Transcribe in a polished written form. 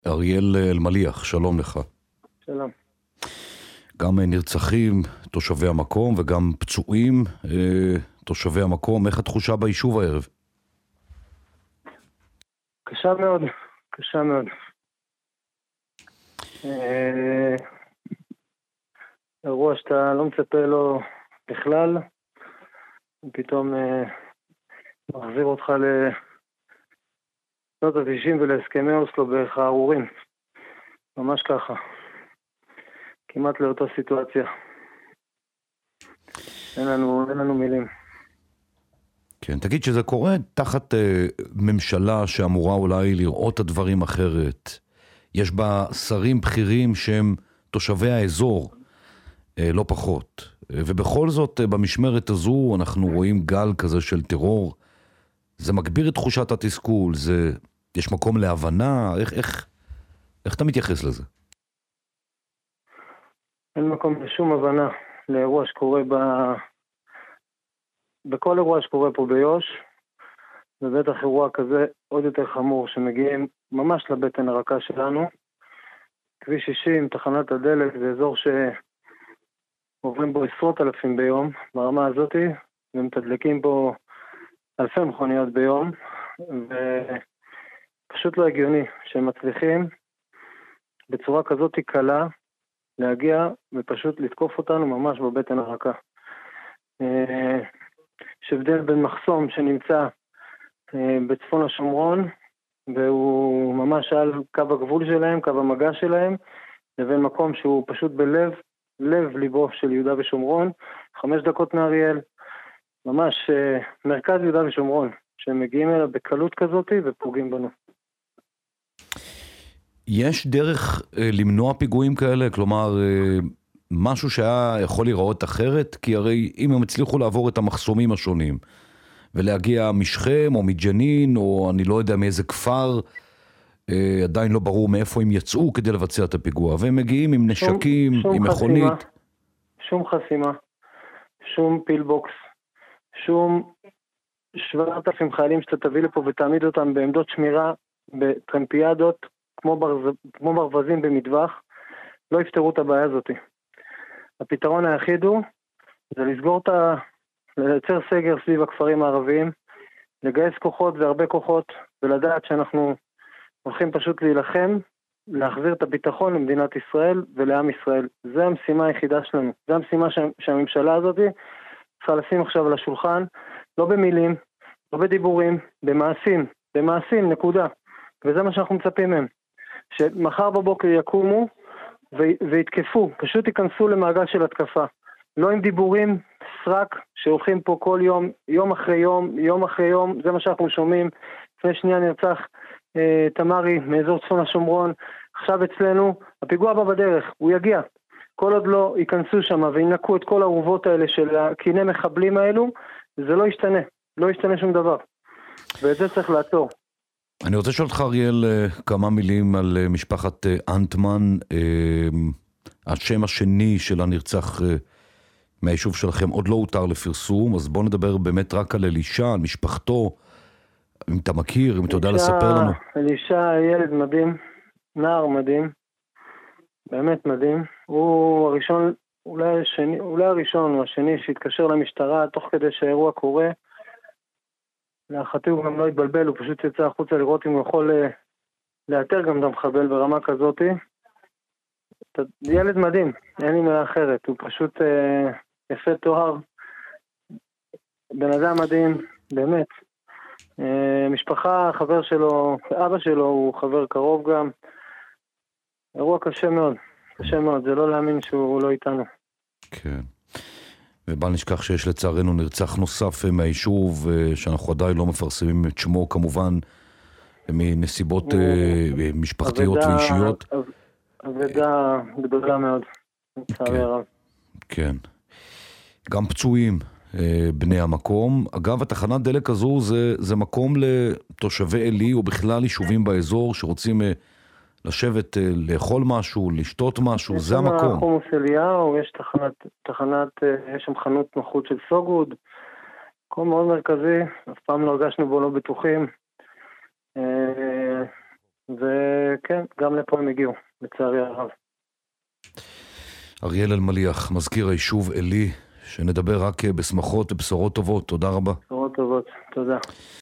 אריאל אלמליח, שלום לך. שלום. גם נרצחים תושבי המקום וגם פצועים תושבי המקום. איך התחושה ביישוב הערב? קשה מאוד, קשה מאוד. אירוע שאתה לא מצפה לו בכלל, פתאום מחזיר אותך לשנות ה-90 ולהסכמי אוסלו בערך הארורים. ממש ככה. כמעט לאותה סיטואציה. אין לנו מילים. כן, תגיד שזה קורה תחת ממשלה שאמורה אולי לראות את הדברים אחרת. יש בה שרים בכירים שהם תושבי האזור, לא פחות. ובכל זאת, במשמרת הזו אנחנו רואים גל כזה של טרור. זה מגביר את תחושת התסכול, יש מקום להבנה, איך אתה מתייחס לזה? אין מקום לשום הבנה לאירוע שקורה בכל אירוע שקורה פה ביוש, ובטח אירוע כזה עוד יותר חמור שמגיעים ממש לבטן הרכה שלנו. כביש 60, תחנת הדלק, זה אזור שעוברים בו עשרות אלפים ביום ברמה הזאת, ומתדלקים בו אלפי מכוניות ביום, ופשוט לא הגיוני שהם מצליחים בצורה כזאת קלה להגיע ופשוט לתקוף אותנו ממש בבטן הרכה. יש הבדל בין מחסום שנמצא בצפון השומרון, והוא ממש על קו הגבול שלהם, קו המגע שלהם, לבין מקום שהוא פשוט לב ליבו של יהודה ושומרון, 5 דקות מאריאל, ממש מרכז יהודה ושומרון, שהם מגיעים אליו בקלות כזאת ופוגעים בנו. יש דרך למנוע פיגועים כאלה? כלומר, משהו שהיה יכול להיראות אחרת? כי הרי אם הם הצליחו לעבור את המחסומים השונים, ולהגיע משכם או מג'נין, או אני לא יודע מאיזה כפר, עדיין לא ברור מאיפה הם יצאו כדי לבצע את הפיגוע, והם מגיעים עם נשקים, עם מכונית. שום חסימה, שום פילבוקס, שום 7,000 חיילים שאתה תביא לפה ותעמיד אותם בעמדות שמירה, בטרמפיאדות, כמו ברווזים במטווח, לא יפתרו את הבעיה הזאת. הפתרון היחיד הוא, זה לייצר סגר סביב הכפרים הערביים, לגייס כוחות והרבה כוחות, ולדעת שאנחנו הולכים פשוט להילחם, להחזיר את הביטחון למדינת ישראל ולעם ישראל. זה המשימה היחידה שלנו. זה המשימה שהממשלה הזאת צריכה לשים עכשיו על השולחן, לא במילים, לא בדיבורים, במעשים, נקודה. וזה מה שאנחנו מצפים מהם. שמחר בבוקר יקומו ויתקפו, פשוט ייכנסו למעגל של התקפה. לא עם דיבורים, סרק, שהולכים פה כל יום, יום אחרי יום, יום אחרי יום, זה מה שאנחנו שומעים. לפני שנייה נרצח תמרי מאזור צפון השומרון, עכשיו אצלנו, הפיגוע הבא בדרך, הוא יגיע. כל עוד לא ייכנסו שם וינקו את כל הערובות האלה של הקיני מחבלים האלו, זה לא ישתנה, לא ישתנה שום דבר. ואת זה צריך לעצור. אני רוצה לשאול אותך, אריאל, כמה מילים על משפחת אנטמן, השם השני של הנרצח מהיישוב שלכם עוד לא הותר לפרסום, אז בוא נדבר באמת רק על אלישע, על משפחתו, אם אתה מכיר, אם אתה יודע לספר לנו. אלישע, ילד מדהים, נער מדהים, באמת מדהים. הוא הראשון, אולי הראשון או השני שהתקשר למשטרה תוך כדי שהאירוע קורה. להערכתי הוא גם לא התבלבל, הוא פשוט יצא החוצה לראות אם הוא יכול לאתר גם את המחבל ברמה כזאת. ילד מדהים, אין לי מילה אחרת, הוא פשוט יפה תואר, בן אדם מדהים, באמת. משפחה, חבר שלו, אבא שלו הוא חבר קרוב גם. אירוע קשה מאוד, זה לא להאמין שהוא לא איתנו. כן. ובל נשכח שיש לצערנו נרצח נוסף מהיישוב, שאנחנו עדיין לא מפרסמים את שמו כמובן, מנסיבות משפחתיות ואישיות. עבודה גדולה מאוד, לצערי הרב. כן. גם פצועים בני המקום. אגב, התחנת דלק הזו זה מקום לתושבי אלי או בכלל יישובים באזור שרוצים לשבת, לאכול משהו, לשתות משהו, זה המקום. חומוס אליהו, יש יש שם חנות נוחות של סוגוד, מקום מאוד מרכזי, אף פעם לא הרגשנו בו לא בטוחים. וכן, גם לפה הם הגיעו, לצערי הרב. אריאל אלמליח, מזכיר היישוב עלי, שנדבר רק בשמחות ובשורות טובות. תודה רבה. בשורות טובות, תודה.